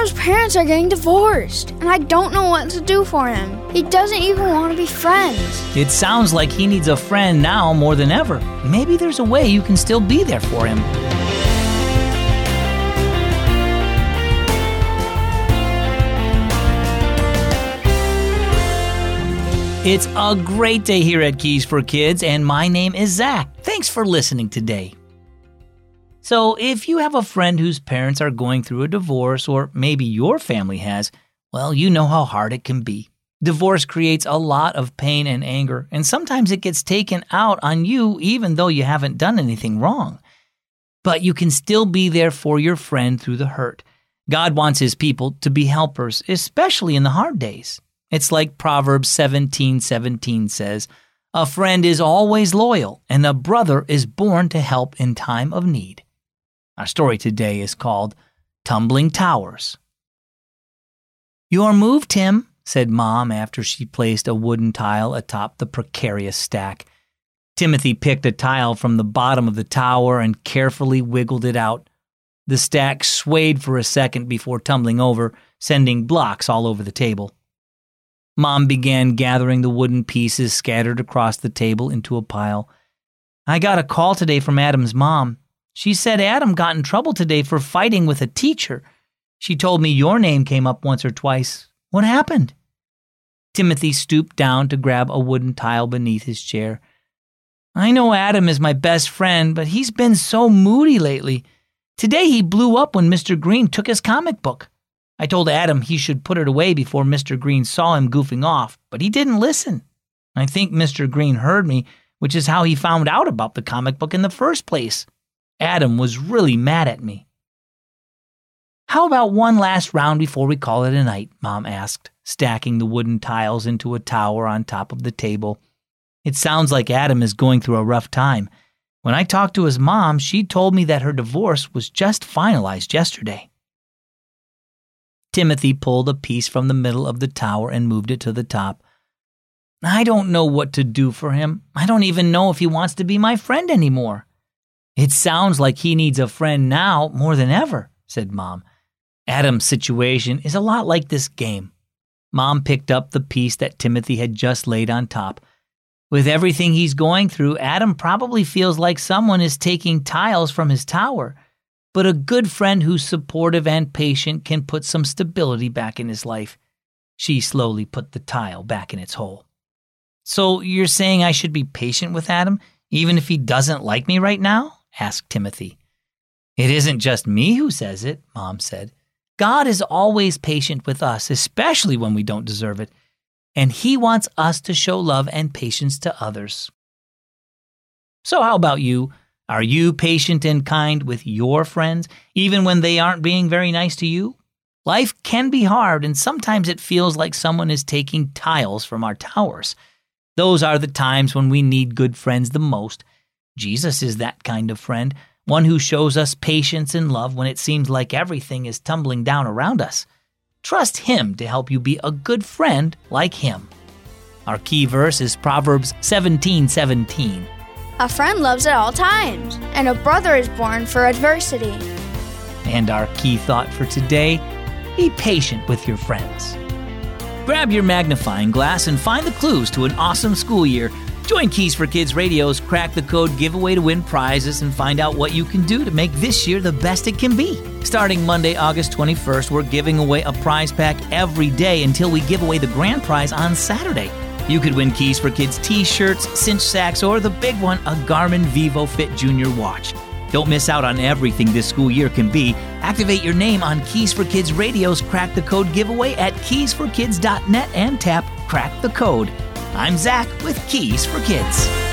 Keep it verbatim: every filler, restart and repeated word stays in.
Adam's parents are getting divorced, and I don't know what to do for him. He doesn't even want to be friends. It sounds like he needs a friend now more than ever. Maybe there's a way you can still be there for him. It's a great day here at Keys for Kids, and my name is Zach. Thanks for listening today. So if you have a friend whose parents are going through a divorce, or maybe your family has, well, you know how hard it can be. Divorce creates a lot of pain and anger, and sometimes it gets taken out on you even though you haven't done anything wrong. But you can still be there for your friend through the hurt. God wants his people to be helpers, especially in the hard days. It's like Proverbs seventeen seventeen says, "A friend is always loyal, and a brother is born to help in time of need." Our story today is called Tumbling Towers. "Your move, Tim," said Mom after she placed a wooden tile atop the precarious stack. Timothy picked a tile from the bottom of the tower and carefully wiggled it out. The stack swayed for a second before tumbling over, sending blocks all over the table. Mom began gathering the wooden pieces scattered across the table into a pile. "I got a call today from Adam's mom. She said Adam got in trouble today for fighting with a teacher. She told me your name came up once or twice. What happened?" Timothy stooped down to grab a wooden tile beneath his chair. "I know Adam is my best friend, but he's been so moody lately. Today he blew up when Mister Green took his comic book. I told Adam he should put it away before Mister Green saw him goofing off, but he didn't listen. I think Mister Green heard me, which is how he found out about the comic book in the first place. Adam was really mad at me." "How about one last round before we call it a night?" Mom asked, stacking the wooden tiles into a tower on top of the table. "It sounds like Adam is going through a rough time. When I talked to his mom, she told me that her divorce was just finalized yesterday." Timothy pulled a piece from the middle of the tower and moved it to the top. "I don't know what to do for him. I don't even know if he wants to be my friend anymore." "It sounds like he needs a friend now more than ever," said Mom. "Adam's situation is a lot like this game." Mom picked up the piece that Timothy had just laid on top. "With everything he's going through, Adam probably feels like someone is taking tiles from his tower. But a good friend who's supportive and patient can put some stability back in his life." She slowly put the tile back in its hole. "So you're saying I should be patient with Adam, even if he doesn't like me right now?" asked Timothy. "It isn't just me who says it," Mom said. "God is always patient with us, especially when we don't deserve it. And he wants us to show love and patience to others." So how about you? Are you patient and kind with your friends, even when they aren't being very nice to you? Life can be hard, and sometimes it feels like someone is taking tiles from our towers. Those are the times when we need good friends the most. Jesus is that kind of friend, one who shows us patience and love when it seems like everything is tumbling down around us. Trust him to help you be a good friend like him. Our key verse is Proverbs seventeen seventeen. "A friend loves at all times, and a brother is born for adversity." And our key thought for today, be patient with your friends. Grab your magnifying glass and find the clues to an awesome school year. Join Keys for Kids Radio's Crack the Code giveaway to win prizes and find out what you can do to make this year the best it can be. Starting Monday, August twenty-first, we're giving away a prize pack every day until we give away the grand prize on Saturday. You could win Keys for Kids t-shirts, cinch sacks, or the big one, a Garmin VivoFit Junior watch. Don't miss out on everything this school year can be. Activate your name on Keys for Kids Radio's Crack the Code giveaway at keys for kids dot net and tap Crack the Code. I'm Zach with Keys for Kids.